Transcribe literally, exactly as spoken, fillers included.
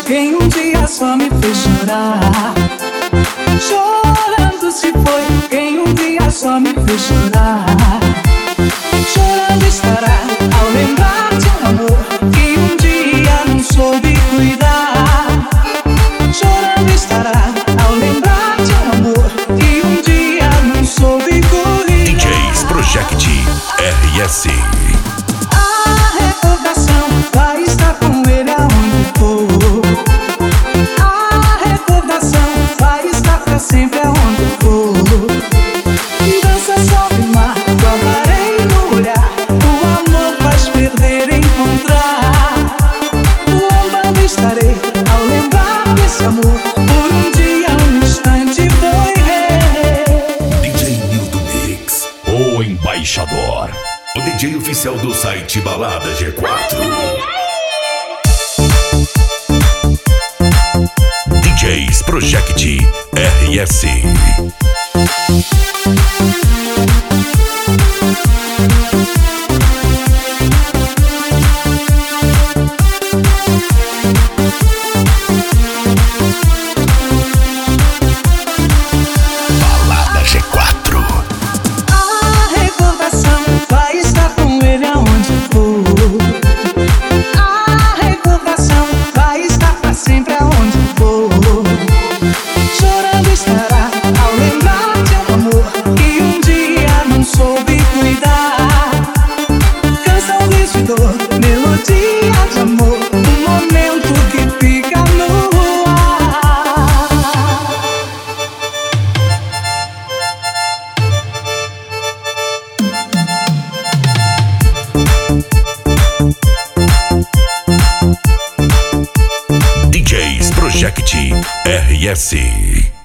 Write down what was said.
quem um dia só me fez chorar. Chorando se foi quem um dia só me fez chorar. Chorando estará ao lembrar de um amor que um dia não soube cuidar. Chorando estará ao lembrar de um amor que um dia não soube cuidar. D Js Project R S. A recordação vai estar com ele aonde for. A recordação vai estar pra sempre aonde for. Dança, sobe o mar, guardarei no olhar. O amor faz perder e encontrar. Lambando estarei ao lembrar desse amor. Por um dia, um instante foi rei. D J Nildo Mix, o embaixador, o D J oficial do site Balada G quatro. D Js Project R S. Balada G quatro. A recordação vai estar com ele aonde for. A recordação vai estar pra sempre aonde for. Chorando estará ao lembrar de um amor que um dia não soube cuidar. Canção, riso e dor, melodia de amor, um momento que fica no ar. D Js Project R S.